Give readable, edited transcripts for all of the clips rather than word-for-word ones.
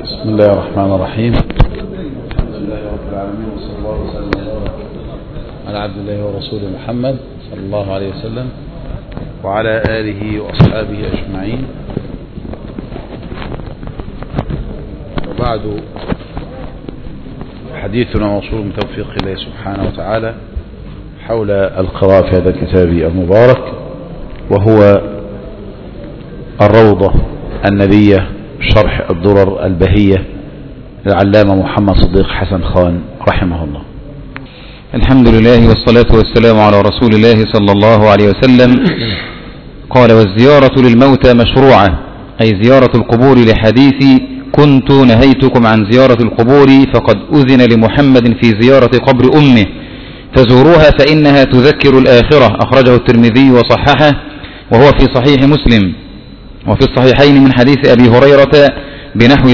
بسم الله الرحمن الرحيم. الحمد لله رب العالمين، وصلى الله وسلم على عبد الله ورسوله محمد صلى الله عليه وسلم وعلى آله وأصحابه أجمعين. وبعد، حديثنا موصول من توفيق الله سبحانه وتعالى حول القراءة في هذا الكتاب المبارك، وهو الروضة الندية شرح الدرر البهية للعلامة محمد صديق حسن خان رحمه الله. الحمد لله والصلاة والسلام على رسول الله صلى الله عليه وسلم. قال: والزيارة للموتى مشروعة، أي زيارة القبور، لحديث كنت نهيتكم عن زيارة القبور فقد أذن لمحمد في زيارة قبر أمه فزوروها فإنها تذكر الآخرة. أخرجه الترمذي وصححه، وهو في صحيح مسلم، وفي الصحيحين من حديث أبي هريرة بنحو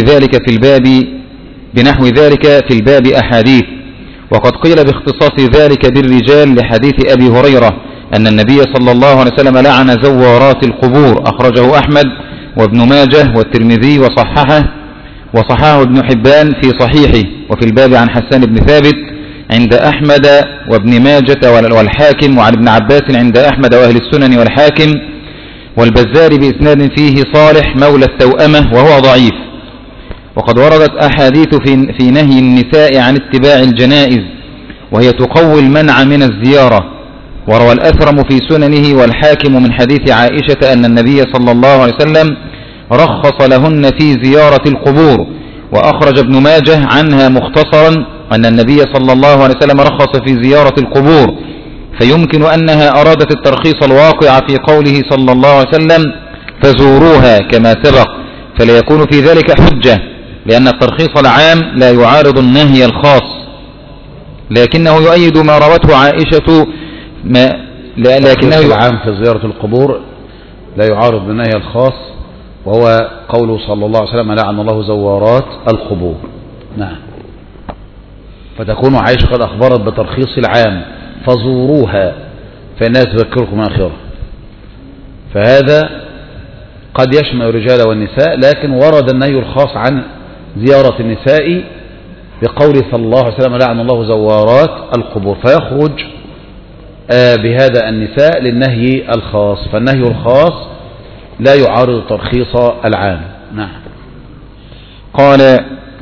ذلك في الباب أحاديث. وقد قيل باختصاص ذلك بالرجال لحديث أبي هريرة أن النبي صلى الله عليه وسلم لعن زوارات القبور. أخرجه أحمد وابن ماجه والترمذي وصححه ابن حبان في صحيحه. وفي الباب عن حسان بن ثابت عند أحمد وابن ماجة والحاكم، وعن ابن عباس عند أحمد وأهل السنن والحاكم والبزار بإسناد فيه صالح مولى التوأمة وهو ضعيف. وقد وردت أحاديث في نهي النساء عن اتباع الجنائز، وهي تقوي المنع من الزيارة. وروى الأثرم في سننه والحاكم من حديث عائشة أن النبي صلى الله عليه وسلم رخص لهن في زيارة القبور. وأخرج ابن ماجه عنها مختصرا أن النبي صلى الله عليه وسلم رخص في زيارة القبور، فيمكن أنها أرادت الترخيص الواقع في قوله صلى الله عليه وسلم فزوروها كما سبق، فلا يكون في ذلك حجة، لأن الترخيص العام لا يعارض النهي الخاص، لكنه يؤيد ما روته عائشة لكنه العام في زيارة القبور لا يعارض النهي الخاص، وهو قوله صلى الله عليه وسلم لعن الله زوارات القبور. نعم. فتكون عائشة قد أخبرت بترخيص العام فزوروها فإنها تذكركم آخرة، فهذا قد يشمل الرجال والنساء، لكن ورد النهي الخاص عن زيارة النساء بقول صلى الله عليه وسلم لعن الله زوارات القبور، فيخرج بهذا النساء للنهي الخاص، فالنهي الخاص لا يعارض ترخيص العام. نعم. قال: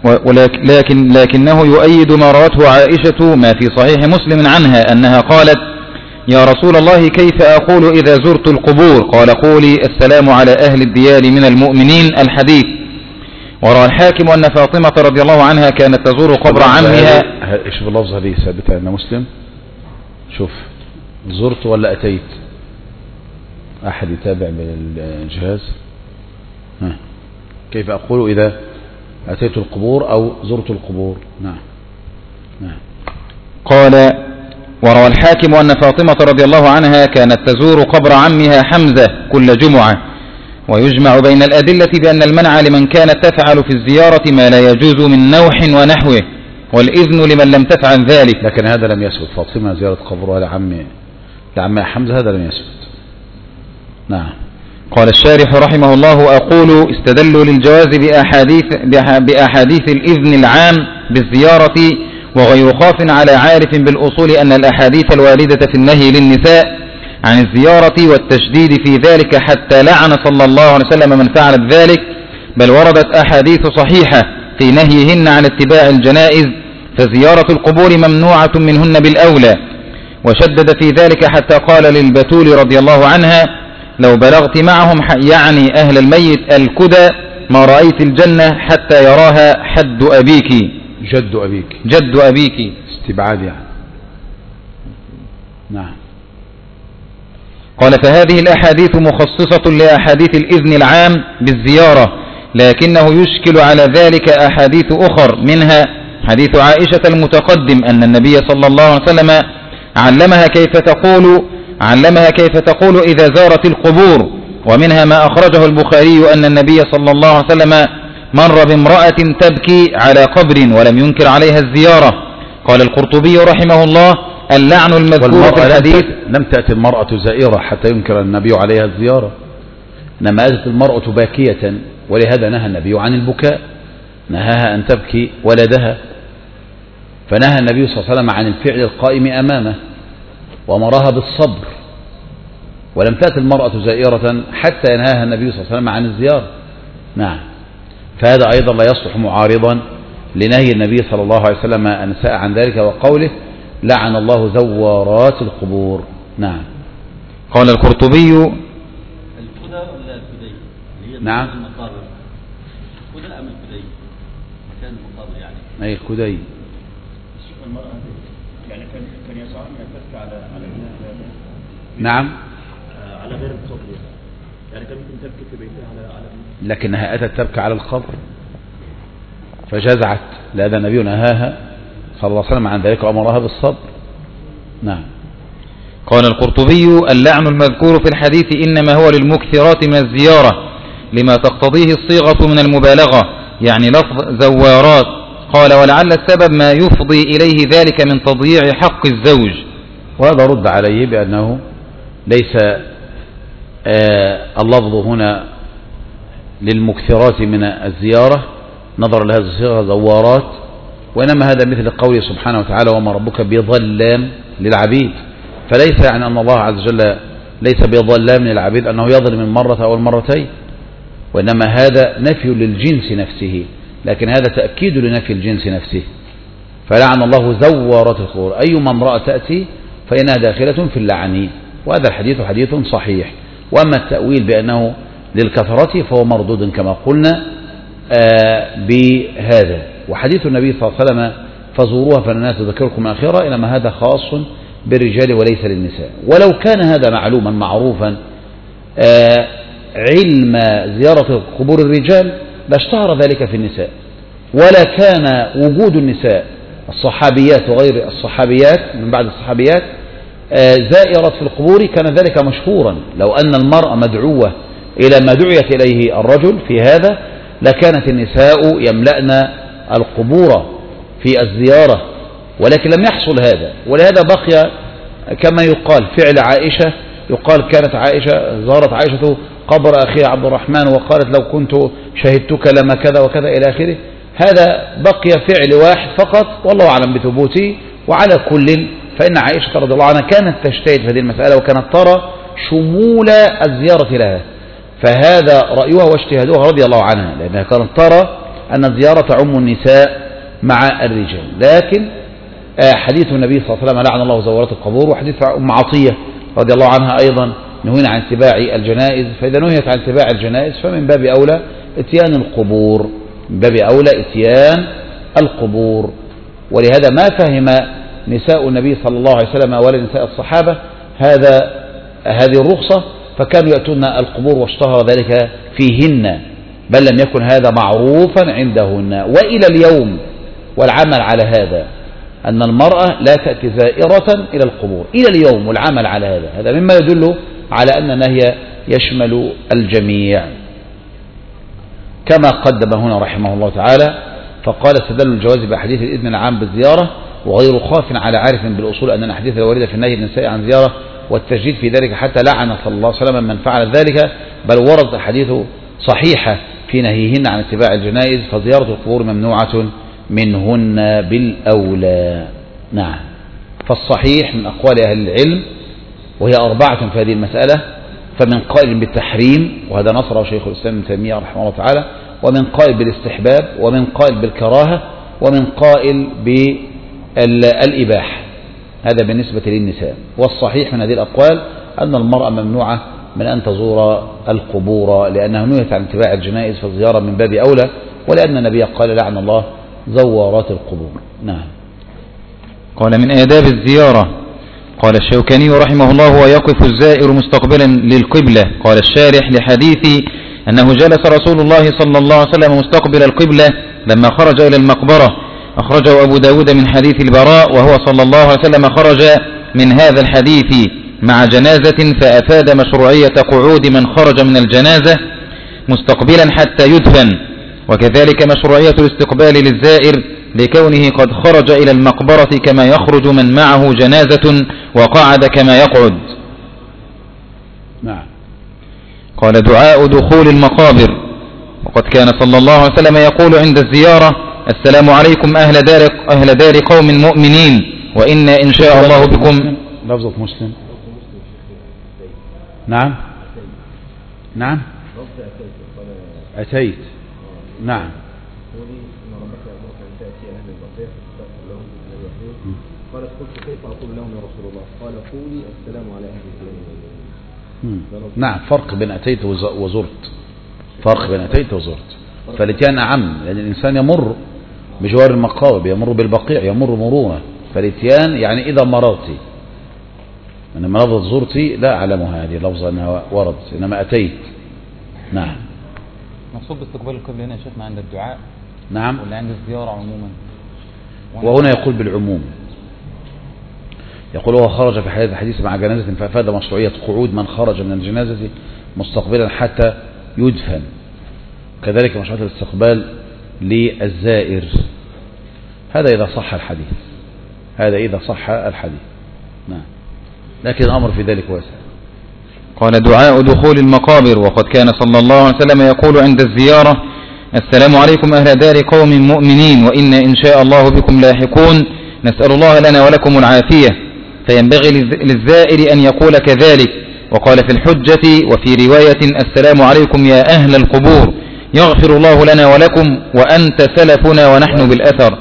لكنه يؤيد ما روته عائشة ما في صحيح مسلم عنها أنها قالت: يا رسول الله كيف أقول إذا زرت القبور؟ قال: قولي السلام على أهل الديار من المؤمنين. الحديث. وروى الحاكم أن فاطمة رضي الله عنها كانت تزور قبر عمها. شوف اللفظ هذه ثابتة عند مسلم. شوف، زرت ولا أتيت؟ أحد يتابع بالجهاز. كيف أقول إذا أتيت القبور أو زرت القبور؟ نعم. قال: وروى الحاكم أن فاطمة رضي الله عنها كانت تزور قبر عمها حمزة كل جمعة. ويجمع بين الأدلة بأن المنع لمن كانت تفعل في الزيارة ما لا يجوز من نوح ونحوه، والإذن لمن لم تفعل ذلك. لكن هذا لم يثبت، فاطمة زيارة قبرها لعمها حمزة هذا لم يثبت. نعم. قال الشارح رحمه الله: أقول استدلوا للجواز بأحاديث الإذن العام بالزيارة، وغير خاف على عارف بالأصول أن الأحاديث الواردة في النهي للنساء عن الزيارة والتشديد في ذلك حتى لعن صلى الله عليه وسلم من فعل ذلك، بل وردت أحاديث صحيحة في نهيهن عن اتباع الجنائز، فزيارة القبور ممنوعة منهن بالأولى. وشدد في ذلك حتى قال للبتول رضي الله عنها: لو بلغت معهم يعني أهل الميت الكدى ما رأيت الجنة حتى يراها حد أبيك. جد أبيك استبعاد يعني. نعم. قال: فهذه الأحاديث مخصصة لأحاديث الإذن العام بالزيارة، لكنه يشكل على ذلك أحاديث أخر، منها حديث عائشة المتقدم أن النبي صلى الله عليه وسلم علمها كيف تقول إذا زارت القبور. ومنها ما أخرجه البخاري أن النبي صلى الله عليه وسلم مر بامرأة تبكي على قبر ولم ينكر عليها الزيارة. قال القرطبي رحمه الله: اللعن المذكور في الحديث لم تأتي المرأة زائرة حتى ينكر النبي عليها الزيارة، إنما أتت المرأة باكية، ولهذا نهى النبي عن البكاء. نهاها أن تبكي ولدها، فنهى النبي صلى الله عليه وسلم عن الفعل القائم أمامه وأمرها بالصبر، ولم تأتي المرأة زائرة حتى ينهاها النبي صلى الله عليه وسلم عن الزيارة. نعم، فهذا أيضا لا يصلح معارضا لنهي النبي صلى الله عليه وسلم النساء عن ذلك وقوله لعن الله زوارات القبور. نعم. قال القرطبي الكدى ولا الكدي؟ نعم. المقابر. الكدى أم الكدي؟ مكان المقابر يعني. أي الكدي. شوف المرأة يعني كان يسعى من التسكى على نعم. على غير القبر يعني كان ممكن تبكي في بيتها على لكنها أتت تبكي على القبر فجزعت، لأن النبي نهاها صلى الله عليه وسلم عن ذلك وأمرها بالصبر. نعم. قال القرطبي اللعن المذكور في الحديث إنما هو للمكثرات من الزيارة لما تقتضيه الصيغة من المبالغة، يعني لفظ زوارات. قال ولعل السبب ما يفضي إليه ذلك من تضييع حق الزوج، وهذا رد عليه بأنه ليس اللفظ هنا للمكثرات من الزيارة نظرا لهذه الصيغة زوارات، وإنما هذا مثل قوله سبحانه وتعالى وما ربك بظلام للعبيد، فليس يعني أن الله عز وجل ليس بظلام للعبيد أنه يظلم من مرة أو المرتين، وإنما هذا نفي للجنس نفسه، لكن هذا تأكيد لنفي الجنس نفسه. فلعن الله زوارات القبور، أيما امرأة تأتي فإنها داخلة في اللعن، وهذا الحديث حديث صحيح. وأما التأويل بأنه للكثرة فهو مردود كما قلنا بهذا. وحديث النبي صلى الله عليه وسلم فزوروها فإنها تذكركم آخرة، إنما هذا خاص بالرجال وليس للنساء. ولو كان هذا معلوما معروفا علم زيارة قبور الرجال لاشتهر ذلك في النساء، ولا كان وجود النساء الصحابيات وغير الصحابيات من بعد الصحابيات زائرة في القبور كان ذلك مشهورا. لو أن المرأة مدعوة إلى ما دعيت إليه الرجل في هذا لكانت النساء يملأن القبور في الزيارة، ولكن لم يحصل هذا. ولهذا بقي كما يقال فعل عائشة، يقال كانت عائشة زارت عائشة قبر أخيها عبد الرحمن وقالت لو كنت شهدتك لما كذا وكذا إلى آخره. هذا بقي فعل واحد فقط والله أعلم بثبوته. وعلى كل فإن عائشة رضي الله عنها كانت تجتهد في هذه المسألة وكانت ترى شمول الزيارة لها، فهذا رأيها واجتهادها رضي الله عنها، لأنها كانت ترى أن الزيارة تعم النساء مع الرجال. لكن حديث النبي صلى الله عليه وسلم لعن الله زوارات القبور، وحديث أم عطية رضي الله عنها أيضا نهينا عن اتباع الجنائز، فإذا نهيت عن اتباع الجنائز فمن باب أولى اتيان القبور، من باب أولى اتيان القبور. ولهذا ما فهم نساء النبي صلى الله عليه وسلم ولا نساء الصحابة هذه الرخصة، فكانوا يأتون القبور واشتهر ذلك فيهن، بل لم يكن هذا معروفا عندهن. وإلى اليوم والعمل على هذا أن المرأة لا تأتي زائرة إلى القبور إلى اليوم، والعمل على هذا مما يدل على أن النهي يشمل الجميع كما قدم هنا رحمه الله تعالى. فقال استدل الجواز بأحاديث الإذن العام بالزيارة وغير خاف على عارف بالأصول أن الأحاديث الواردة في النهي النساء عن زيارة والتشديد في ذلك حتى لعن صلى الله عليه وسلم من فعل ذلك، بل ورد أحاديث صحيحة في نهيهن عن اتباع الجنائز، فزيارة القبور ممنوعة منهن بالأولى. نعم. فالصحيح من أقوال أهل العلم وهي 4 في هذه المسألة، فمن قائل بالتحريم وهذا نصره شيخ الإسلام ابن تيمية رحمه الله تعالى، ومن قائل بالاستحباب، ومن قائل بالكراهة، ومن قائل بالإباحة. هذا بالنسبة للنساء. والصحيح من هذه الأقوال أن المرأة ممنوعة من أن تزور القبور لأنها نهيت عن اتباع الجنائز، فالزيارة من باب أولى، ولأن النبي قال لعن الله زوارات القبور. نعم. قال من آداب الزيارة. قال الشوكاني رحمه الله ويقف الزائر مستقبلا للقبلة. قال الشارح لحديث أنه جلس رسول الله صلى الله عليه وسلم مستقبل القبلة لما خرج إلى المقبرة، أخرجه أبو داود من حديث البراء، وهو صلى الله عليه وسلم خرج من هذا الحديث مع جنازة فأفاد مشروعية قعود من خرج من الجنازة مستقبلا حتى يدفن، وكذلك مشروعية الاستقبال للزائر لكونه قد خرج إلى المقبرة كما يخرج من معه جنازة وقعد كما يقعد. نعم. قال دعاء دخول المقابر. وقد كان صلى الله عليه وسلم يقول عند الزيارة: السلام عليكم أهل دار قوم مؤمنين وإنا إن شاء الله بكم. لفظة مسلم. نعم نعم أتيت. نعم. قالت قلت كيف أقول لهم يا رسول الله؟ قال قولي السلام على أهل الدين. نعم. فرق بين أتيت وزرت. فرق بين أتيت وزرت. فالاتيان أعم، لأن الإنسان يمر بجوار المقابر، يمر بالبقيع، يمر مرورا. فالاتيان يعني إذا مررت. إنما لفظة زرتي لا أعلمها هذه اللفظة أنها وردت، إنما أتيت. نعم. مقصود باستقبال القبلة هنا يا شيخنا عند الدعاء؟ نعم. ولا عند الزيارة عموما؟ وهنا يقول بالعموم. يقول: هو خرج في الحديث مع جنازة فأفاد مشروعية قعود من خرج من الجنازة مستقبلا حتى يدفن. كذلك مشروعية الاستقبال للزائر. هذا إذا صح الحديث. هذا إذا صح الحديث. نعم. لكن الأمر في ذلك واسع. قال: دعاء دخول المقابر. وقد كان صلى الله عليه وسلم يقول عند الزيارة: السلام عليكم أهل دار قوم مؤمنين وإنا إن شاء الله بكم لاحقون، نسأل الله لنا ولكم العافية. فينبغي للزائر أن يقول كذلك. وقال في الحجة وفي رواية: السلام عليكم يا أهل القبور، يغفر الله لنا ولكم وأنت سلفنا ونحن بالأثر.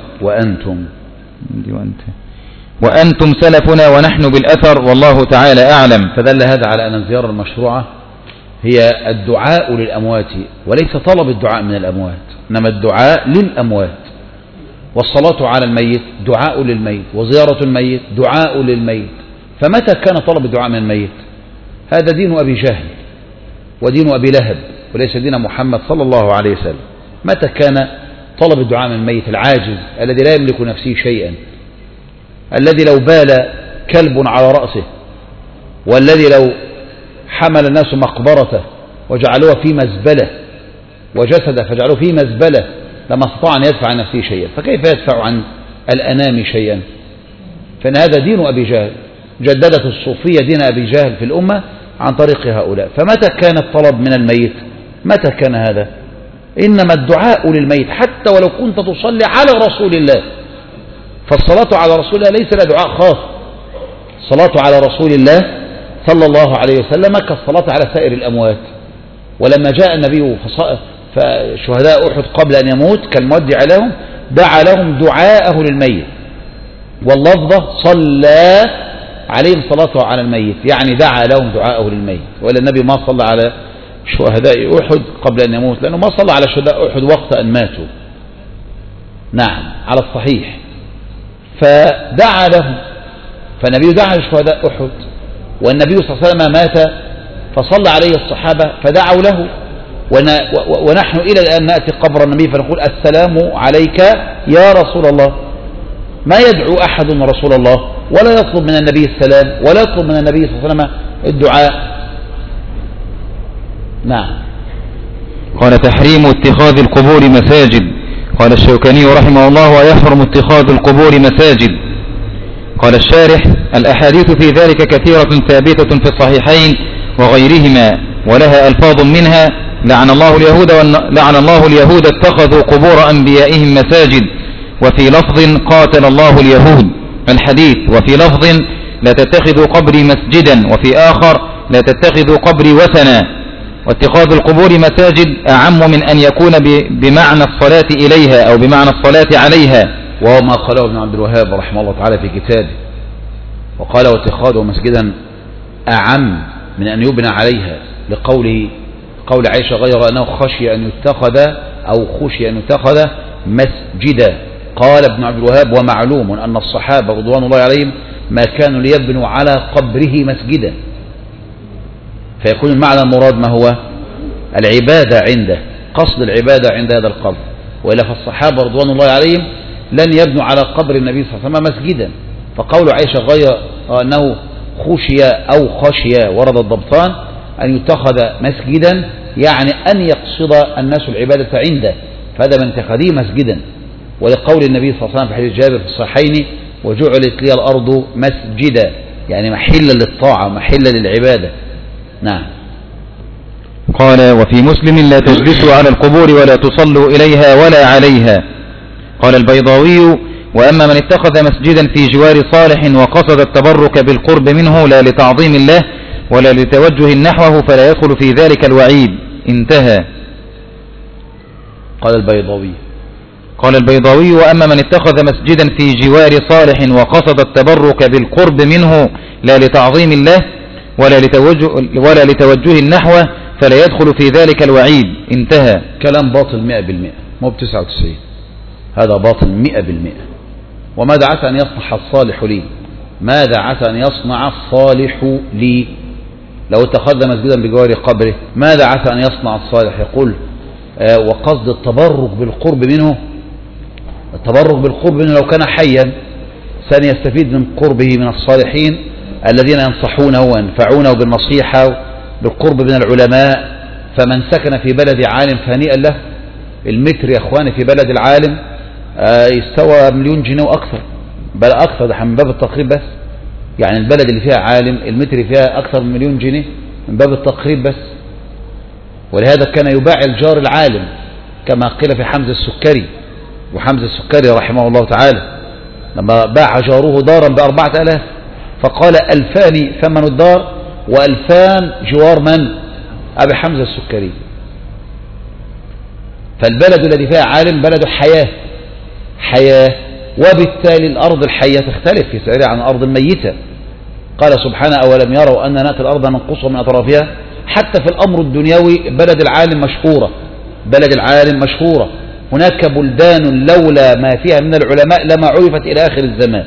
وأنتم سلفنا ونحن بالأثر والله تعالى أعلم. فدل هذا على أن الزيارة المشروعة هي الدعاء للأموات، وليس طلب الدعاء من الأموات، إنما الدعاء للأموات. والصلاة على الميت دعاء للميت، وزيارة الميت دعاء للميت. فمتى كان طلب الدعاء من الميت؟ هذا دين أبي جهل ودين أبي لهب، وليس دين محمد صلى الله عليه وسلم. متى كان طلب الدعاء من الميت؟ العاجز الذي لا يملك نفسه شيئا، الذي لو بال كلب على رأسه، والذي لو حمل الناس مقبرته وجعلوها في مزبلة وجسده فجعلوه في مزبلة لما استطاع أن يدفع عن نفسه شيئا، فكيف يدفع عن الأنام شيئا؟ فإن هذا دين أبي جهل. جددت الصوفية دين أبي جهل في الأمة عن طريق هؤلاء. فمتى كان الطلب من الميت؟ متى كان هذا؟ إنما الدعاء للميت حتى ولو كنت تصلي على رسول الله. فالصلاة على رسول الله ليس لها دعاء خاص. الصلاة على رسول الله صلى الله عليه وسلم كالصلاة على سائر الأموات. ولما جاء النبي فشهداء أحد قبل أن يموت كالمودع لهم دعا لهم دعاءه للميت، واللفظة صلى عليهم صلاته على الميت، يعني دعا لهم دعاءه للميت. ولا النبي ما صلى على شهداء أحد قبل أن يموت، لأنه ما صلى على شهداء أحد وقت أن ماتوا. نعم، على الصحيح. فدعا لهم، فالنبي دعا لشهداء أحد، والنبي صلى الله عليه وسلم مات فصلى عليه الصحابة فدعوا له. ونحن إلى الآن نأتي قبر النبي فنقول: السلام عليك يا رسول الله. ما يدعو أحد رسول الله ولا يطلب من النبي السلام ولا يطلب من النبي صلى الله عليه وسلم الدعاء. نعم. قال: تحريم اتخاذ القبور مساجد. قال الشوكاني رحمه الله: ويحرم اتخاذ القبور مساجد. قال الشارح: الأحاديث في ذلك كثيرة ثابتة في الصحيحين وغيرهما، ولها ألفاظ منها: لعن الله اليهود اتخذوا قبور أنبيائهم مساجد، وفي لفظ: قاتل الله اليهود الحديث، وفي لفظ: لا تتخذوا قبري مسجدا، وفي آخر: لا تتخذوا قبري وثنا. واتخاذ القبور مساجد أعم من أن يكون بمعنى الصلاة إليها أو بمعنى الصلاة عليها، وهو ما قاله ابن عبد الوهاب رحمه الله تعالى في كتابه، وقال: واتخاذه مسجدا أعم من أن يبنى عليها، قول عائشة غير أنه خشي أن يتخذ مسجدا. قال ابن عبد الوهاب: ومعلوم أن الصحابة رضوان الله عليهم ما كانوا ليبنوا على قبره مسجدا. فيكون المعنى المراد ما هو؟ العبادة عنده، قصد العبادة عند هذا القبر. وإلا فالصحابة رضوان الله عليهم لن يبنوا على قبر النبي صلى الله عليه وسلم مسجدا. فقول عائشة غير أنه خشي ورد الضبطان أن يتخذ مسجدا، يعني أن يقصد الناس العبادة عنده، فهذا من اتخاذه مسجدا. ولقول النبي صلى الله عليه وسلم في حديث جابر في الصحيحين: وجعلت لي الأرض مسجدا، يعني محلا للطاعة، محلا للعبادة. نعم. قال وفي مسلم لا تجلسوا على القبور ولا تصلوا إليها ولا عليها. قال البيضاوي وأما من اتخذ مسجدا في جوار صالح وقصد التبرك بالقرب منه لا لتعظيم الله ولا لتوجه نحوه فلا يدخل في ذلك الوعيد. انتهى. قال البيضاوي وأما من اتخذ مسجدا في جوار صالح وقصد التبرك بالقرب منه لا لتعظيم الله ولا لتوجه نحوه فلا يدخل في ذلك الوعيد. انتهى. كلام باطل 100%، مو ب99، هذا باطل 100%. وماذا عسى أن يصنع الصالح لي؟ ماذا عسى أن يصنع الصالح لي؟ لو اتخذ مسجدا بجوار قبره ماذا عسى أن يصنع الصالح؟ يقول وقصد التبرك بالقرب منه. التبرك بالقرب منه لو كان حيا سيستفيد من قربه من الصالحين الذين ينصحونه وينفعونه بالنصيحة بالقرب من العلماء. فمن سكن في بلد عالم فهنيئا له. المتر يا اخواني في بلد العالم يستوى 1,000,000 جنيه واكثر، بل اكثر، ده من باب التقريب بس. يعني البلد اللي فيها عالم المتر فيها اكثر من 1,000,000 جنيه من باب التقريب بس. ولهذا كان يباع الجار العالم كما قيل في حمزة السكري. وحمزة السكري رحمه الله تعالى لما باع جاره دارا ب4,000 فقال 2,000 ثمن الدار و2,000 جوار من؟ أبي حمزة السكري. فالبلد الذي فيها عالم بلد حياة، وبالتالي الأرض الحية تختلف في سعرها عن الأرض الميتة. قال سبحانه أولم يروا أن نأتي الأرض ننقصها من أطرافها. حتى في الأمر الدنيوي بلد العالم مشهورة. هناك بلدان لولا ما فيها من العلماء لما عرفت إلى آخر الزمان،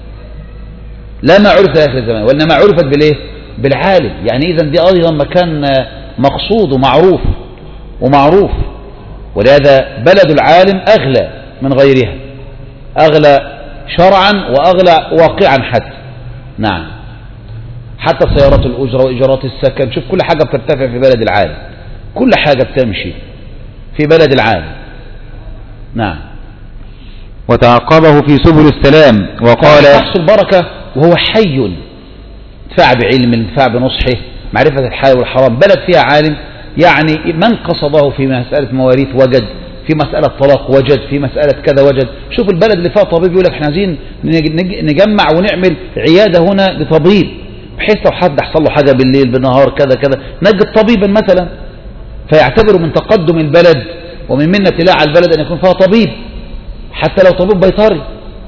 وإنما عرفت بالعالم. يعني إذن دي أيضا مكان مقصود ومعروف. ولهذا بلد العالم أغلى من غيرها، أغلى شرعا وأغلى واقعا حتى. نعم، حتى سيارات الأجرة وإيجارات السكن، شوف كل حاجة بترتفع في بلد العالم، كل حاجة بتمشي في بلد العالم. نعم. وتعقبه في سبل السلام وقال تحصل بركة وهو حي، انتفاع بعلم، انتفاع بنصحه، معرفة الحلال والحرام. بلد فيها عالم يعني من قصده في مسألة مواريث وجد، في مسألة طلاق وجد، في مسألة كذا وجد. شوف البلد اللي فيها طبيب يقول لك احنا عايزين نجمع ونعمل عيادة هنا لطبيب، بحيث لو حد حصل له حاجة بالليل بالنهار كذا نجد طبيبا مثلا. فيعتبروا من تقدم البلد ومن منة الله على البلد أن يكون فيها طبيب، حتى لو طبيب بيطري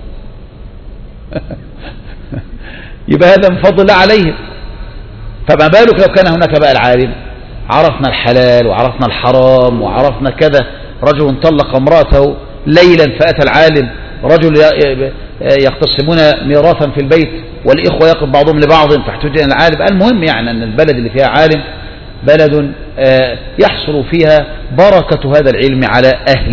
يبقى هذا من فضل الله عليه. فما بالك لو كان هناك بقى العالم، عرفنا الحلال وعرفنا الحرام وعرفنا كذا. رجل طلق امرأته ليلا فأتى العالم، رجل يقتسمون ميراثا في البيت والإخوة يقف بعضهم لبعض فاحتج إلى العالم. المهم يعني أن البلد اللي فيها عالم بلد يحصل فيها بركة هذا العلم على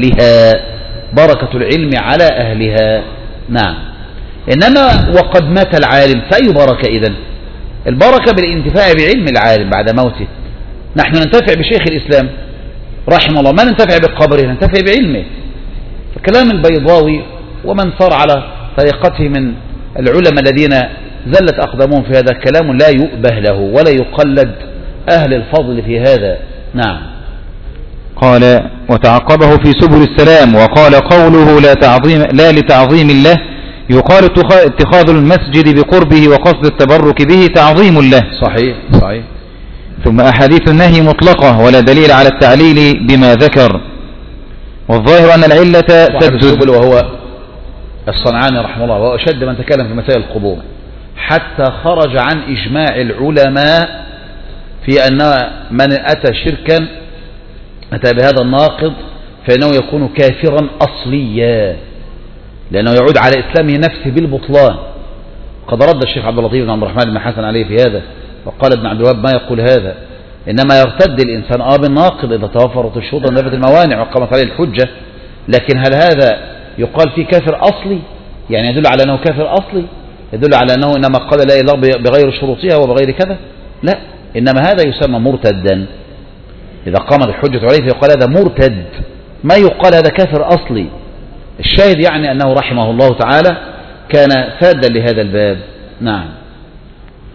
أهلها، نعم. إنما وقد مات العالم فأي بركة إذن؟ البركة بالانتفاع بعلم العالم بعد موته. نحن ننتفع بشيخ الإسلام رحمه الله، ما ننتفع بقبره، ننتفع بعلمه. فكلام البيضاوي ومن صار على طريقته من العلماء الذين زلت أقدامهم في هذا كلام لا يؤبه له ولا يقلد أهل الفضل في هذا. نعم. قال وتعقبه في سبل السلام وقال قوله لا لتعظيم الله يقال اتخاذ المسجد بقربه وقصد التبرك به تعظيم الله. صحيح. ثم أحاديث النهي مطلقة ولا دليل على التعليل بما ذكر. والظاهر أن العلة سد، وهو الصنعاني رحمه الله، وهو أشد من تكلم في مسائل القبور، حتى خرج عن إجماع العلماء في أن من أتى شركا أتى بهذا الناقض فإنه يكون كافرا أصليا، لأنه يعود على إسلامه نفسه بالبطلان. قد رد الشيخ عبد اللطيف بن عبد الرحمن بن حسن عليه في هذا، وقال ابن عبد الوهاب ما يقول هذا، إنما يرتد الإنسان بالناقض إذا توفرت الشروط ونفت الموانع وقامت عليه الحجة. لكن هل هذا يقال فيه كافر أصلي؟ يعني يدل على أنه كافر أصلي، يدل على أنه إنما قال لا إله بغير شروطها وبغير كذا؟ لا، إنما هذا يسمى مرتدا. إذا قامت الحجة عليه فيقال هذا مرتد، ما يقال هذا كافر أصلي. الشاهد يعني أنه رحمه الله تعالى كان سادا لهذا الباب. نعم.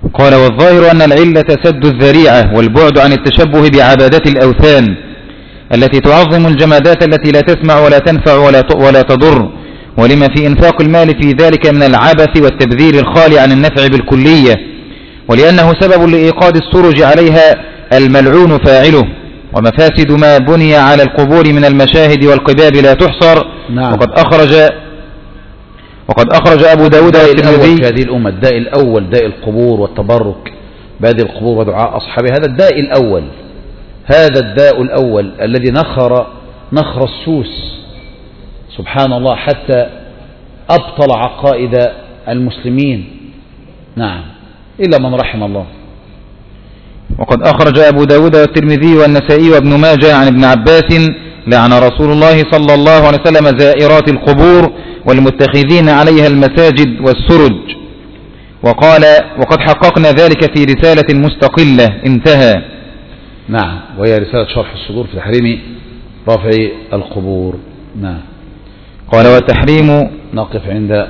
قال: والظاهر أن العلة سد الذريعة والبعد عن التشبه بعبادة الأوثان التي تعظم الجمادات التي لا تسمع ولا تنفع ولا تضر، ولما في إنفاق المال في ذلك من العبث والتبذير الخالي عن النفع بالكلية، ولأنه سبب لإيقاد السرج عليها الملعون فاعله. ومفاسد ما بني على القبور من المشاهد والقباب لا تحصر. نعم. وقد أخرج أبو داود والترمذي في هذه الأمة الداء الأول داء القبور والتبرك بهذه القبور ودعاء أصحابها. هذا الداء الأول، هذا الداء الأول الذي نخر السوس سبحان الله حتى أبطل عقائد المسلمين. نعم، إلا من رحم الله. وقد أخرج أبو داود والترمذي والنسائي وابن ماجه عن ابن عباس: لعن رسول الله صلى الله عليه وسلم زائرات القبور والمتخذين عليها المساجد والسرج. وقال: وقد حققنا ذلك في رسالة مستقلة. انتهى. نعم، وهي رسالة شرح الصدور في تحريم رفع القبور. نعم. قال: والتحريم نقف عند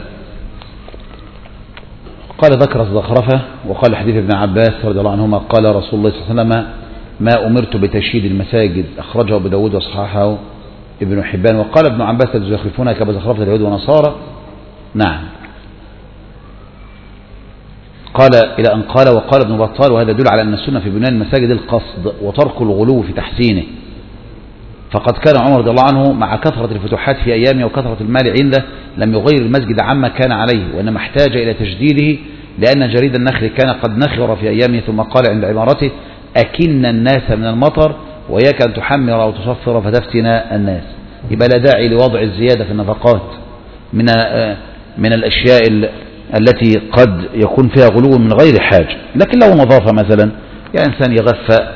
قال ذكر الزخرفة. وقال حديث ابن عباس رضي الله عنهما قال رسول الله صلى الله عليه وسلم: ما أمرت بتشييد المساجد. أخرجه أبو داود وصححه ابن حبان. وقال ابن عباس: تزخرفون كبزخرفة اليهود والنصارى. نعم. قال إلى أن قال: وقال ابن بطال: وهذا يدل على أن السنة في بناء المساجد القصد وترك الغلو في تحسينه، فقد كان عمر رضي الله عنه مع كثرة الفتوحات في أيامه وكثرة المال عنده لم يغير المسجد عما كان عليه، وإنما احتاج إلى تجديده لأن جريد النخل كان قد نخر في أيامه. ثم قال عند عمارته: أكن الناس من المطر وإياك أن تحمر أو تصفر فتفتن الناس. يبقى لا داعي لوضع الزيادة في النفقات من الأشياء التي قد يكون فيها غلو من غير حاجة. لكن لو نظافة مثلا، يعني إنسان يغفى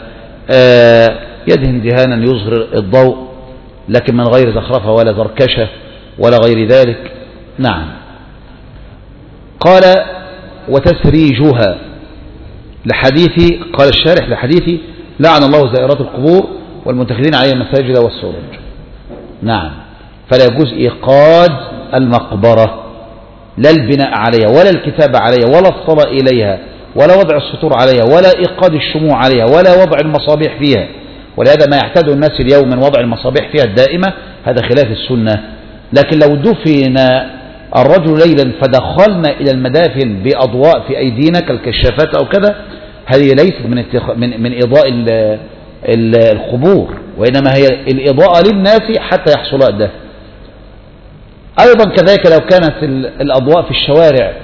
يدهن دهانا يظهر الضوء لكن من غير زخرفة ولا زركشة ولا غير ذلك. نعم. قال: وتسريجها لحديث، قال الشارح لحديث: لعن الله زائرات القبور والمتخذين عليها المساجد والسرج. نعم. فلا يجوز إيقاد المقبرة، لا البناء عليها ولا الكتابة عليها ولا الصلاة إليها ولا وضع السطور عليها ولا إيقاد الشموع عليها ولا وضع المصابيح فيها. ولهذا ما يعتاد الناس اليوم من وضع المصابيح فيها الدائمة هذا خلاف السنة. لكن لو دفن الرجل ليلا فدخلنا إلى المدافن بأضواء في أيدينا كالكشافات أو كذا، هذه ليست من إضاءة القبور، وإنما هي الإضاءة للناس حتى يحصل الدفن. أيضا كذلك لو كانت الأضواء في الشوارع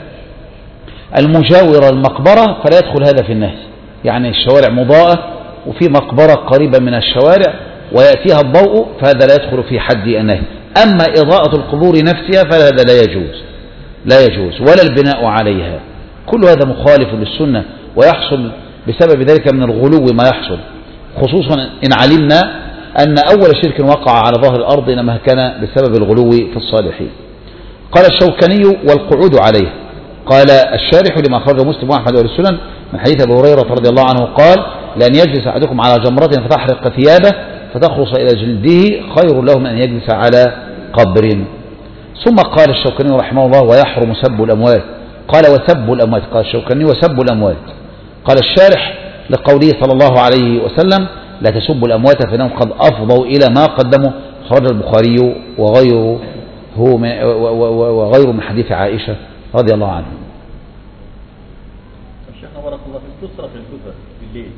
المجاورة المقبرة فلا يدخل هذا في النهي. يعني الشوارع مضاءة وفي مقبرة قريبة من الشوارع ويأتيها الضوء فهذا لا يدخل في حد النهي. أما إضاءة القبور نفسها فهذا لا يجوز ولا البناء عليها. كل هذا مخالف للسنة، ويحصل بسبب ذلك من الغلو ما يحصل، خصوصا إن علمنا أن أول شرك وقع على ظهر الأرض إنما كان بسبب الغلو في الصالحين. قال الشوكاني: والقعود عليه. قال الشارح لما أخرجه مسلم وأحمد والسنن من حديث أبي هريرة رضي الله عنه قال: لأن يجلس أحدكم على جمرة فتحرق ثيابه فتخلص إلى جلده خير له من أن يجلس على قبر. ثم قال الشوكاني رحمه الله: ويحرم سب الأموات. قال: وسب الأموات. قال الشوكاني: وسب الأموات. قال الشارح لقوله صلى الله عليه وسلم: لا تسبوا الأموات فإنهم قد أفضوا إلى ما قدموا. خرج البخاري وغيره من حديث عائشة رضي الله عنها. الشيخ بارك الله فيك، تصرف الجثث بالليل.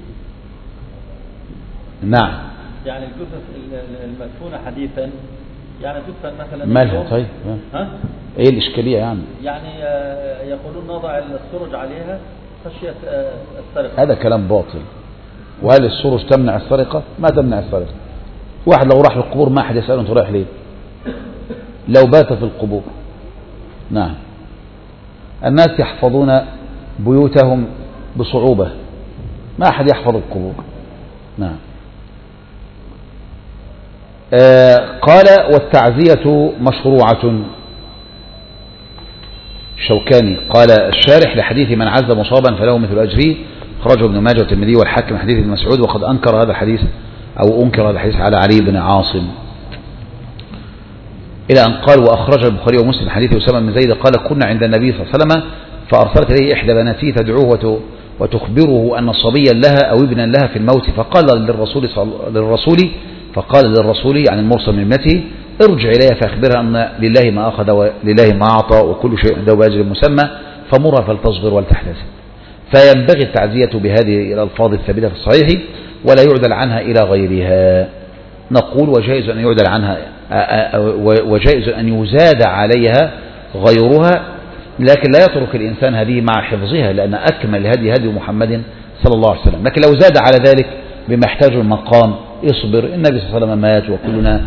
نعم. يعني الجثث المدفونة حديثا يعني تدفن مثلا مالها طيب؟ ها؟ ايه الإشكالية يعني يقولون نضع السرج عليها خشية السرقة. هذا كلام باطل. وهل السرج تمنع السرقة؟ ما تمنع السرقة. واحد لو راح للقبور ما أحد يسأله أنت رايح ليه؟ لو بات في القبور. نعم. الناس يحفظون بيوتهم بصعوبة، ما أحد يحفظ القبور. نعم. قال: والتعزية مشروعة. شوكاني قال الشارح لحديث: من عز مصابا فله مثل أجره. خرجه ابن ماجه والترمذي والحاكم حديث ابن مسعود. وقد أنكر هذا الحديث على علي بن عاصم، إلى أن قال: وأخرج البخاري ومسلم حديث أسامة بن زيد قال: كنا عند النبي صلى الله عليه وسلم فأرسلت إليه إحدى بناته تدعوه وتخبره أن صبيا لها أو ابنا لها في الموت، فقال للرسول يعني المرسل من ابنته ارجع إليها فأخبرها أن لله ما أخذ ولله ما أعطى وكل شيء عنده بأجل مسمى فمرها فلتصغر ولتحتسب. فينبغي التعزية بهذه الألفاظ الثابتة في الصحيح ولا يعدل عنها إلى غيرها. نقول وجائز أن يعدل عنها وجائز أن يزاد عليها غيرها، لكن لا يترك الإنسان هذه مع حفظها، لأن أكمل هدي محمد صلى الله عليه وسلم. لكن لو زاد على ذلك بما يحتاج المقام اصبر، النبي صلى الله عليه وسلم مات وكلنا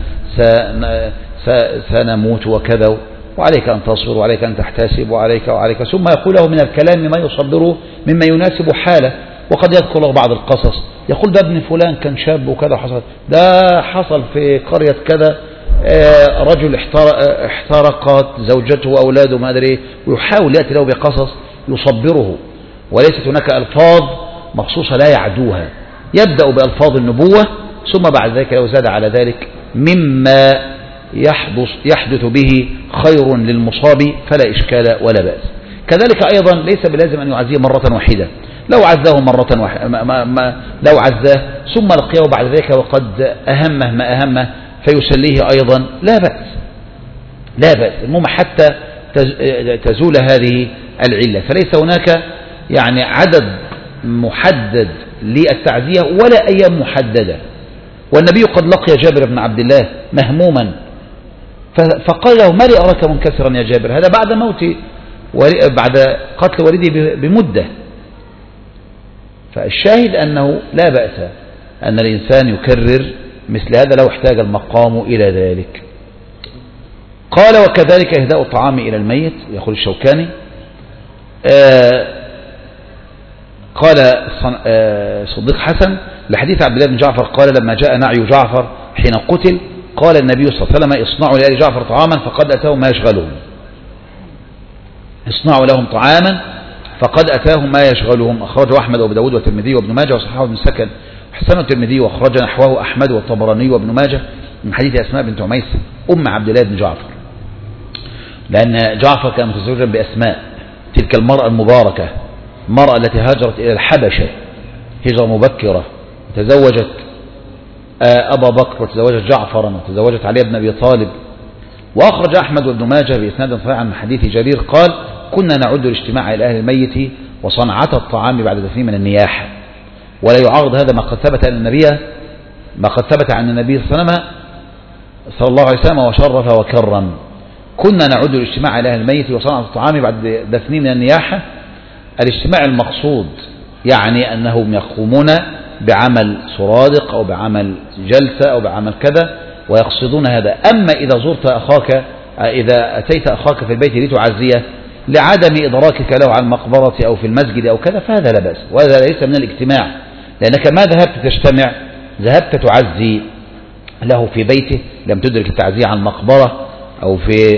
سنموت وكذا، وعليك أن تصبر وعليك أن تحتسب وعليك ثم يقول له من الكلام ما يصبره مما يناسب حاله. وقد يذكر له بعض القصص يقول ده ابن فلان كان شاب وكذا حصل، ده حصل في قرية كذا رجل احترقت زوجته وأولاده ما أدري، ويحاول يأتي له بقصص يصبره، وليست هناك ألفاظ مخصوصة لا يعدوها. يبدأ بألفاظ النبوة ثم بعد ذلك لو زاد على ذلك مما يحدث به خير للمصاب فلا إشكال ولا بأس. كذلك أيضا ليس بلازم أن يعزيه مرة واحدة، لو عزاه مرة واحدة لو عزاه ثم لقيه بعد ذلك وقد أهمه ما أهمه فيسليه أيضا لا بأس. المهم حتى تزول هذه العلة، فليس هناك يعني عدد محدد للتعزية ولا أيام محددة. والنبي قد لقي جابر بن عبد الله مهموما فقال له ما لي أراك منكسرا يا جابر، هذا بعد قتل والده بمدة. فالشاهد أنه لا بأس أن الإنسان يكرر مثل هذا لو احتاج المقام إلى ذلك. قال وكذلك إهداء الطعام إلى الميت، يقول الشوكاني. قال صديق حسن لحديث عبد الله بن جعفر قال لما جاء نعي جعفر حين قتل قال النبي صلى الله عليه وسلم اصنعوا لآل جعفر طعاما فقد أتاهم ما يشغلهم. اصنعوا لهم طعاما فقد أتاهم ما يشغلهم. أخرجه أحمد وأبو داود والترمذي وابن ماجه وصححه ابن سكن حسن الترمذي، وأخرج نحوه أحمد والطبراني وابن ماجه من حديث أسماء بنت عميس أم عبد الله بن جعفر، لأن جعفر كان متزوجا بأسماء تلك المرأة المباركة، المرأة التي هاجرت إلى الحبشة هجرة مبكرة، تزوجت أبا بكر وتزوجت جعفرا وتزوجت علي بن أبي طالب. وأخرج أحمد وابن ماجه بإسناد صحيح عن حديث جرير قال كنا نعد الاجتماع إلى أهل الميت وصنعة الطعام بعد دفنه من النياحة. ولا يعارض هذا ما قد ثبت عن النبي صلى الله عليه وسلم وشرف وكرم. كنا نعد الاجتماع إلى أهل الميت وصنعة الطعام بعد دفنه من النياحة. الاجتماع المقصود يعني أنهم يقومون بعمل سرادق أو بعمل جلسة أو بعمل كذا ويقصدون هذا. أما إذا أتيت أخاك في البيت لتعزيه لعدم إدراكك له على المقبرة أو في المسجد أو كذا فهذا لا بأس، وهذا ليس من الاجتماع، لأنك ما ذهبت تجتمع، ذهبت تعزي له في بيته، لم تدرك التعزية عن المقبرة أو في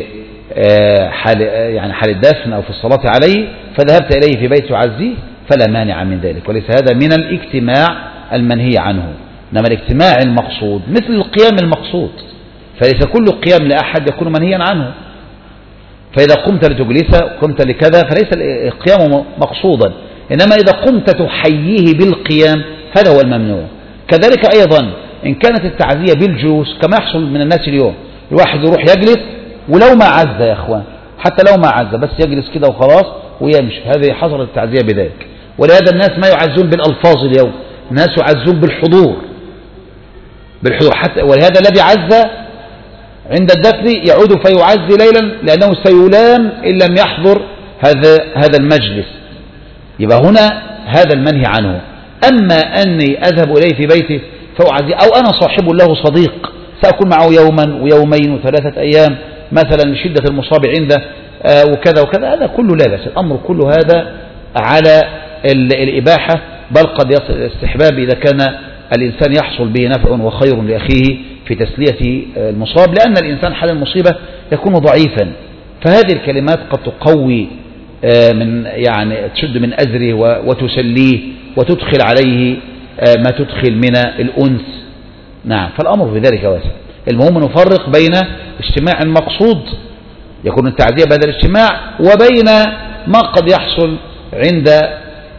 حال الدفن أو في الصلاة عليه، فذهبت إليه في بيت تعزيه فلا مانع من ذلك، وليس هذا من الاجتماع المنهي عنه. إنما الاجتماع المقصود مثل القيام المقصود، فليس كل قيام لأحد يكون منهيا عنه. فإذا قمت لتجلس قمت لكذا فليس القيام مقصودا، إنما إذا قمت تحييه بالقيام هذا هو الممنوع. كذلك أيضا إن كانت التعزية بالجلوس كما يحصل من الناس اليوم، الواحد يروح يجلس ولو ما عز يا أخوان، حتى لو ما عز بس يجلس كده وخلاص ويمشي، هذه حصلت التعزية بذلك. ولهذا الناس ما يعزون بالألفاظ اليوم، الناس يعزون بالحضور حتى. ولهذا الذي عز عند الدفن يعود فيعزي ليلا لأنه سيلام إن لم يحضر هذا المجلس. يبقى هنا هذا المنهي عنه. أما أني أذهب إليه في بيته فأعزي، أو أنا صاحب له صديق سأكون معه يوما ويومين وثلاثة أيام مثلا لشدة المصاب عنده وكذا وكذا، هذا كله لا بأس. الأمر كله هذا على الإباحة، بل قد يصل الاستحباب إذا كان الإنسان يحصل به نفع وخير لأخيه في تسلية المصاب، لأن الإنسان حال المصيبة يكون ضعيفا، فهذه الكلمات قد تقوي تشد من أزره وتسليه وتدخل عليه ما تدخل من الأنس. نعم، فالأمر في ذلك واسع. المهم نفرق بين اجتماع مقصود يكون التعزية بهذا الاجتماع وبين ما قد يحصل عند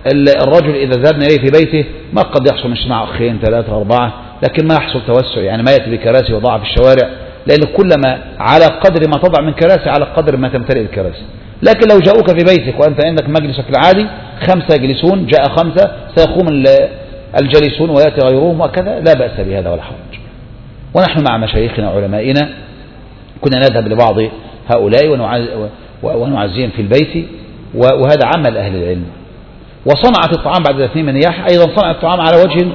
الرجل إذا ذهبنا إليه في بيته ما قد يحصل من اجتماع أخين 3 4، لكن ما يحصل توسع، يعني ما يأتي بكراسي وضعها في الشوارع، لأن كلما على قدر ما تضع من كراسي على قدر ما تمتلئ الكراسي. لكن لو جاءوك في بيتك وأنت عندك مجلسك العادي 5 يجلسون، جاء 5 سيقوم الجالسون ويأتي غيرهم وكذا، لا بأس بهذا ولا حرج. ونحن مع مشايخنا وعلمائنا كنا نذهب لبعض هؤلاء ونعزيهم في البيت، وهذا عمل أهل العلم. وصنعة الطعام بعد 2 من نياحة أيضا صنع الطعام على وجه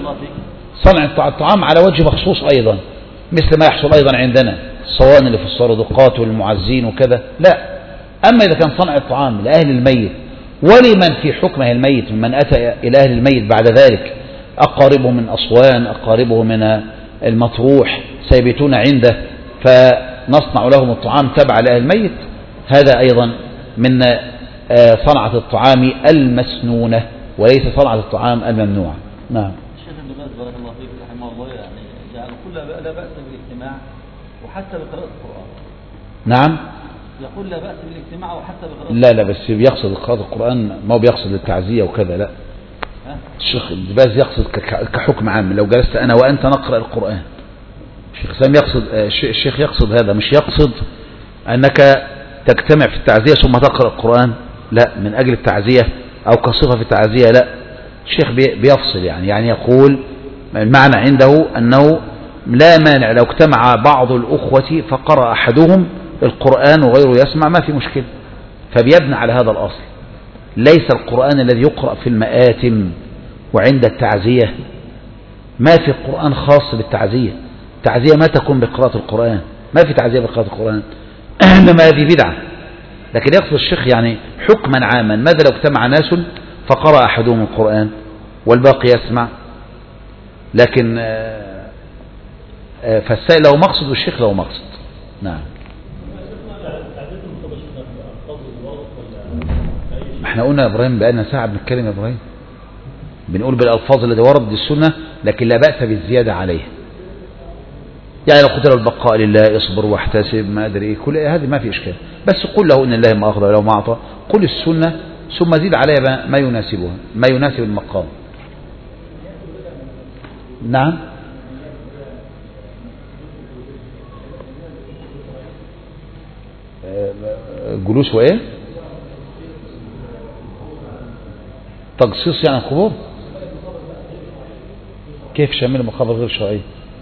مخصوص أيضا، مثل ما يحصل أيضا عندنا الصواني اللي في الصردقات والمعزين وكذا، لا. أما إذا كان صنع الطعام لأهل الميت ولمن في حكمه الميت ممن أتى إلى أهل الميت بعد ذلك، أقاربه من أصوان، أقاربه من المطروح سيبيتون عنده، فنصنع لهم الطعام تبع لأهل الميت، هذا أيضا من صنعة الطعام المسنونة وليس صنعة الطعام الممنوعة. نعم. الشيخ ابن باز بارك الله فيك رحمه الله يعني كل لا بأس بالاجتماع وحتى بقراءة القرآن. نعم. يقول لا بأس بالاجتماع وحتى بقراءة لا بس بيقصد قراءة القرآن، ما بيقصد التعزية وكذا، لا. الشيخ ابن باز يقصد كحكم عام، لو جلست أنا وأنت نقرأ القرآن. الشيخ يقصد هذا، مش يقصد أنك تجتمع في التعزية ثم تقرأ القرآن، لا، من أجل التعزية أو كصفة في التعزية، لا. الشيخ بيفصل، يعني يقول المعنى عنده أنه لا مانع لو اجتمع بعض الأخوة فقرأ أحدهم القرآن وغيره يسمع، ما في مشكلة، فبيبنى على هذا الأصل. ليس القرآن الذي يقرأ في المآتم وعند التعزية، ما في قرآن خاص بالتعزية. التعزية ما تكون بقراءة القرآن، ما في تعزية بقراءة القرآن، إنما هذه بدعة. لكن يقصد الشيخ يعني حكما عاما، ماذا لو اجتمع ناس فقرأ أحدهم القرآن والباقي يسمع، لكن فالسائل له مقصد والشيخ له مقصد. نعم. ما احنا قلنا يا إبراهيم بقالنا ساعة بنتكلم يا إبراهيم، بنقول بالألفاظ التي وردت السنة، لكن لا بأس بالزيادة عليها. يعني لو قلت له البقاء لله اصبر واحتسب ما أدري إيه، كل هذه ما في إشكال، بس قل له إن الله ما أخذ ولو ما أعطى، قل السنة ثم زيد عليها ما يناسبها، ما يناسب المقام. نعم. جلوس وإيه؟ تقصيص يعني القبور؟ كيف شامل مقابر غير شرعية؟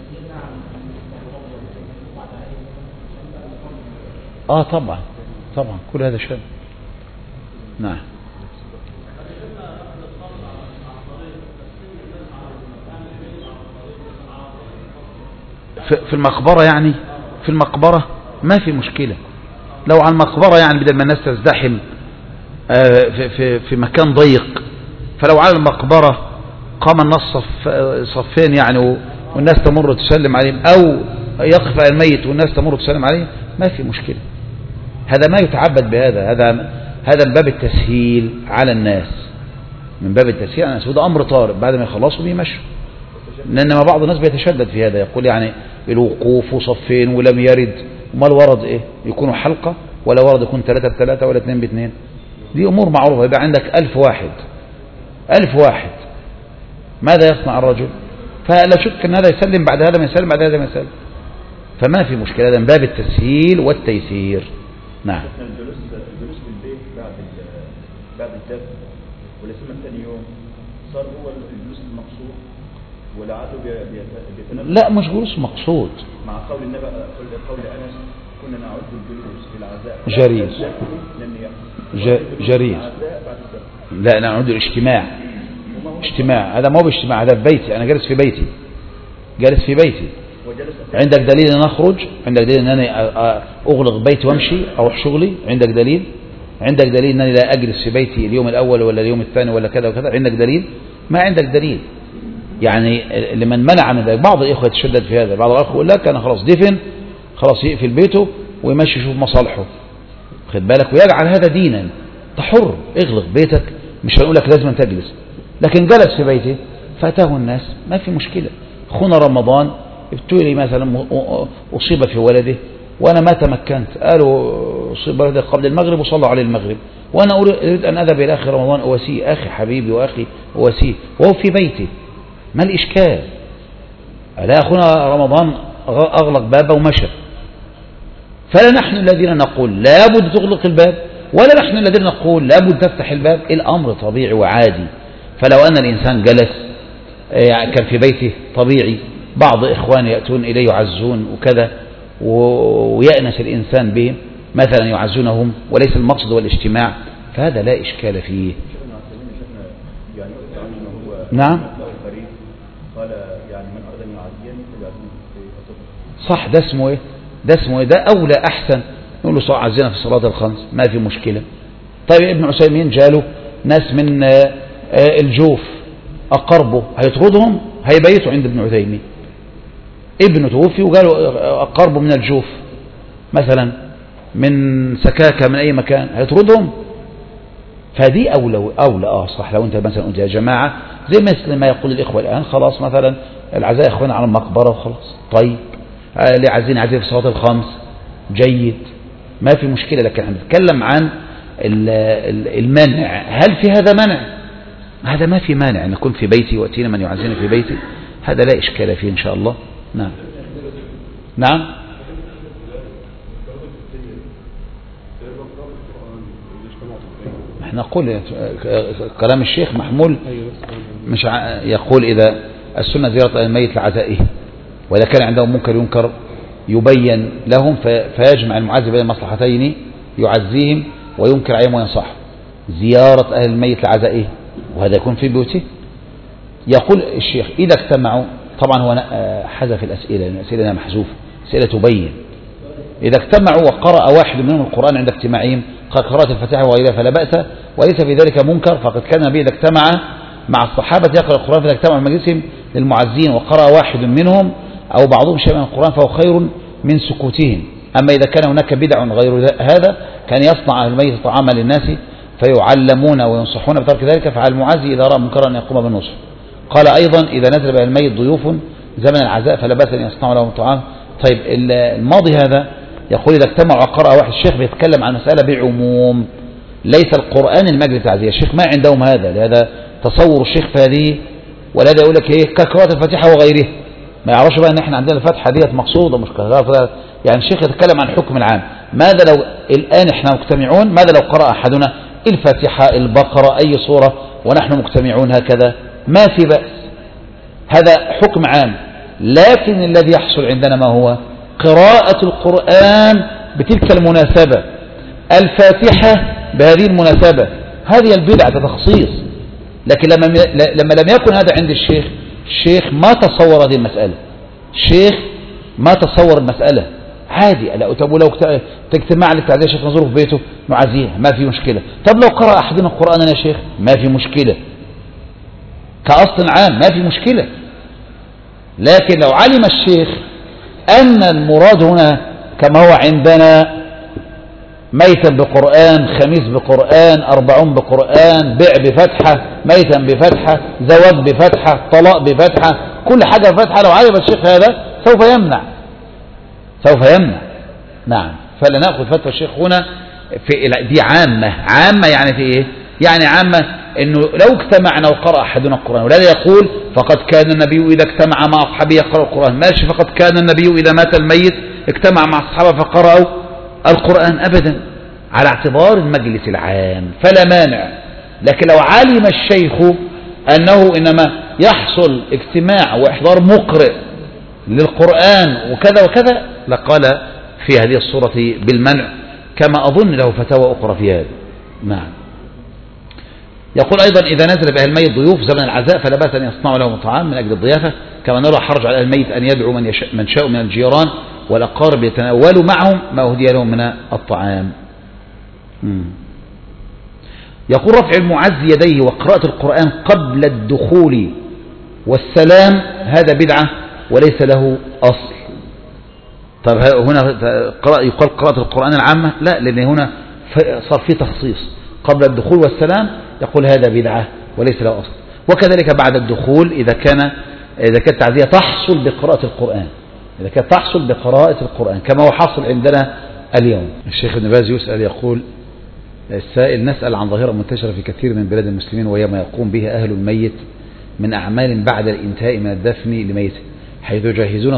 طبعا كل هذا شامل. نعم. في المقبرة، يعني في المقبرة ما في مشكلة. لو على المقبرة يعني بدل ما الناس تزدحم في مكان ضيق، فلو على المقبرة قام الناس صفين يعني والناس تمر تسلم عليهم، أو يقف على الميت والناس تمر تسلم عليه، ما في مشكلة. هذا ما يتعبد بهذا، هذا من باب التسهيل على الناس، من باب التسهيل على الناس، وده أمر طارئ بعد ما يخلصوا بيمشوا. إنما بعض الناس بيتشدد في هذا، يقول يعني الوقوف صفين ولم يرد، وما الورد إيه؟ يكونوا حلقة، ولا ورد يكون 3 ب3 ولا 2 ب2، دي أمور معروفة. يبقى عندك 1000 واحد، ماذا يصنع الرجل؟ فلا شك أن هذا يسلم بعد هذا ما يسلم بعد هذا ما يسلم، فما في مشكلة، هذا من باب التسهيل والتيسير. نعم. الجلوس في البيت بعد الدفن ولا سمع ثاني يوم صار هو الجلوس المقصود ولا عادوا بيتنبه؟ لا، مش جلوس مقصود. مع قول النبي قول أنس كنا نعد الجلوس في العزاء جريز. لا، نعد الاجتماع. هذا مو باجتماع، هذا في بيتي، أنا جالس في بيتي عندك دليل أن أخرج؟ عندك دليل أن أنا أغلق بيتي وأمشي أروح شغلي؟ عندك دليل أنني لا أجلس في بيتي اليوم الأول ولا اليوم الثاني ولا كذا وكذا؟ عندك دليل؟ ما عندك دليل. يعني لمن منع من ذلك، بعض الإخوة يتشدد في هذا، بعض الأخوة يقول لك أنا خلاص دفن، خلاص يقفل بيته ويمشي يشوف مصالحه، خد بالك، ويجعل هذا دينا. تحر، اغلق بيتك، مش هنقول لك لازم تجلس، لكن جلس في بيته فاتاه الناس، ما في مشكلة. أخونا رمضان ابتلي مثلا أصيب في ولده وأنا ما تمكنت، قالوا أصيب ولده قبل المغرب وصلوا عليه المغرب، وأنا أريد أن أذهب إلى آخر رمضان أواسيه، أخي حبيبي وأخي أواسيه وهو في بيته، ما الإشكال؟ لا أخونا رمضان أغلق بابه ومشى، فلا نحن الذين نقول لابد تغلق الباب ولا نحن الذين نقول لابد تفتح الباب. الأمر طبيعي وعادي. فلو أن الإنسان جلس كان في بيته طبيعي، بعض إخوان يأتون إليه يعزون وكذا ويأنس الإنسان بهم مثلا يعزونهم وليس المقصد والاجتماع، فهذا لا إشكال فيه. نعم قال يعني من أراد أن يعزيني فليعزيني في صح. ده اسمه إيه؟ ده اسمه إيه؟ ده أولى أحسن نقول له عزينا في الصلاة الخمس، ما في مشكلة. طيب ابن عثيمين جاله ناس من الجوف أقربه، هيطردهم؟ هيبيتوا عند ابن عثيمين. ابنه توفي وقالوا أقربه من الجوف مثلا من سكاكة من أي مكان، هيطردهم؟ فدي أولى صح. لو أنت مثلا قلت يا جماعة زي مثل ما يقول الإخوة الآن، خلاص مثلا العزاء إخوانا على المقبرة وخلاص، طيب اللي عايزين في صلاة الخمس جيد، ما في مشكلة. لكن احنا بنتكلم عن المنع، هل في هذا منع؟ هذا ما في مانع أن يكون في بيتي وأتينا من يعزينا في بيتي، هذا لا إشكال فيه إن شاء الله. نعم نعم. احنا نقول كلام الشيخ محمول مش يقول إذا السنة زيارة الميت لعزائه، وإذا كان عندهم منكر ينكر يبين لهم فيجمع المعزي بين المصلحتين، يعزيهم وينكر عليهم وينصح. زيارة أهل الميت لعزائه وهذا يكون في بيوته. يقول الشيخ إذا اجتمعوا، طبعا هو حذف الأسئلة لأن الأسئلة محذوفة، أسئلة تبين. إذا اجتمعوا وقرأ واحد منهم القرآن عند اجتماعهم قراءة الفاتحة وغيرها فلا بأس وليس في ذلك منكر، فقد كان النبي إذا اجتمع مع الصحابة يقرأ القرآن فإذا اجتمع مجلسهم للمعزين وقرأ واحد منهم أو بعضهم شيئا من القرآن فهو خير من سكوتهم. أما إذا كان هناك بدع غير هذا كان يصنع الميت طعاما للناس فيعلمون وينصحون بترك ذلك، فعلى المعزي إذا رأى منكرا أن يقوم بالنصح. قال أيضا إذا نزل بها الميت ضيوف زمن العزاء فلا بأس أن يصنعوا لهم طعام. طيب الماضي هذا يقول إذا اجتمع وقرأ واحد، الشيخ بيتكلم عن مسألة بعموم ليس القرآن المجلس التعزية. الشيخ ما عندهم هذا، لهذا تصور الشيخ في هذه، ولهذا يقول لك ايه كقراءة الفاتحة وغيره، ما يعرفش بقى ان احنا عندنا الفاتحة ديت مقصودة مش قراءة. يعني الشيخ يتكلم عن الحكم العام. ماذا لو الآن احنا مجتمعون، ماذا لو قرأ أحدنا الفاتحة البقرة أي صورة ونحن مجتمعون هكذا، ما في بأس، هذا حكم عام. لكن الذي يحصل عندنا ما هو قراءة القرآن بتلك المناسبة، الفاتحة بهذه المناسبة، هذه البدعة تخصيص. لكن لما لم يكن هذا عند الشيخ، الشيخ ما تصور هذه المسألة، الشيخ ما تصور المسألة عادي. لا طب ولو تجتمع للتعزية الشيخ نزوره في بيته نعزيه ما في مشكلة. طب لو قرأ أحدنا القرآن يا شيخ ما في مشكلة، كأصل عام ما في مشكلة. لكن لو علم الشيخ أن المراد هنا كما هو عندنا ميتا بقرآن، خميس بقرآن، 40 بقرآن، بيع بفتحة، ميتا بفتحة، زواج بفتحة، طلاق بفتحة، كل حاجة بفتحة، لو علم الشيخ هذا سوف يمنع. نعم. فلا نأخذ فتوى الشيخ هنا في دي عامة يعني في ايه؟ يعني عامة انه لو اجتمعنا وقرأ احدنا القرآن، ولا يقول فقد كان النبي اذا اجتمع مع اصحابه يقرأ القرآن، ماشي فقد كان النبي اذا مات الميت اجتمع مع الصحابة فقرأوا القرآن، ابدا على اعتبار المجلس العام فلا مانع. لكن لو علم الشيخ انه انما يحصل اجتماع واحضار مقرئ للقرآن وكذا وكذا لقال في هذه الصورة بالمنع، كما أظن له فتاوى أخرى في هذا. نعم. يقول أيضا إذا نزل بأهل الميت ضيوف زمن العزاء فلا بأس أن يصنعوا لهم الطعام من أجل الضيافة، كما نرى حرج على الميت أن يدعو من شاء من الجيران والأقارب يتناولوا معهم ما أهدي لهم من الطعام. يقول رفع المعزي يديه وقراءة القرآن قبل الدخول والسلام هذا بدعة وليس له أصل. طب هنا يقال قراءة القرآن العامة؟ لا، لأن هنا صار في تخصيص قبل الدخول والسلام، يقول هذا بدعة وليس له أصل. وكذلك بعد الدخول إذا كانت التعزية تحصل بقراءة القرآن، إذا كانت تحصل بقراءة القرآن كما هو حاصل عندنا اليوم. الشيخ ابن باز يسأل يقول السائل: نسأل عن ظاهرة منتشرة في كثير من بلاد المسلمين، وهي ما يقوم به أهل الميت من أعمال بعد الانتهاء من الدفن لميته، حيث يجهزون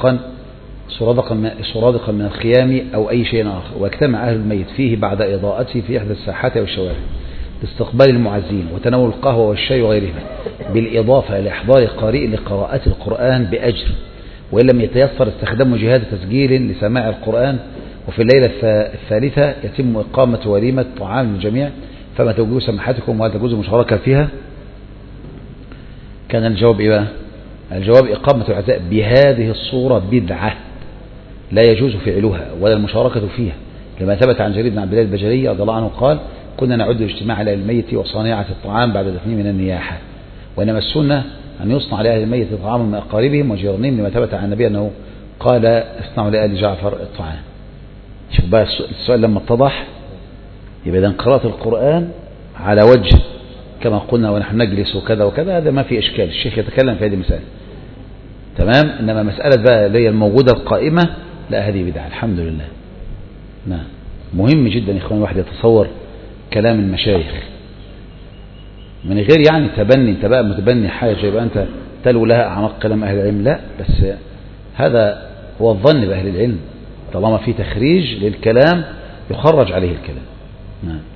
سرادقا من الخيام أو أي شيء آخر، ويجتمع أهل الميت فيه بعد إضاءته في إحدى الساحات أو الشوارع لاستقبال المعزين وتناول القهوة والشاي وغيرهما، بالإضافة إلى إحضار قارئ لقراءة القرآن بأجر، وإن لم يتيسر استخدام جهاز تسجيل لسماع القرآن. وفي الليلة الثالثة يتم إقامة وليمة طعام للجميع، فما توجه سماحتكم وهل تجوز المشاركة فيها؟ كان الجواب إيه بقى؟ الجواب: إقامة العزاء بهذه الصورة بدعة لا يجوز فعلها ولا المشاركة فيها، لما ثبت عن جرير بن عبد الله البجلي رضي الله عنه قال: كنا نعد الاجتماع على الميت وصانعة الطعام بعد دفنه من النياحة، وإنما السنة أن يصنع لأهل الميت طعاما من أقاربهم وجيرانهم، لما ثبت عن النبي أنه قال: اصنعوا لآل جعفر الطعام. شوف بقى السؤال لما اتضح، يبقى إذا قراءة القرآن على وجه كما قلنا ونحن نجلس وكذا وكذا، هذا ما في إشكال، الشيخ يتكلم في هذه المسألة تمام. إنما مسألة بقى اللي هي الموجودة القائمة، لا، هذه بدعة الحمد لله. نعم، مهم جدا يا إخوان الواحد يتصور كلام المشايخ من غير يعني تبني، انت بقى متبني حاجة يبقى أنت تلو لها أعماق كلام أهل العلم، لا، بس هذا هو الظن بأهل العلم، طالما في تخريج للكلام يخرج عليه الكلام. نعم.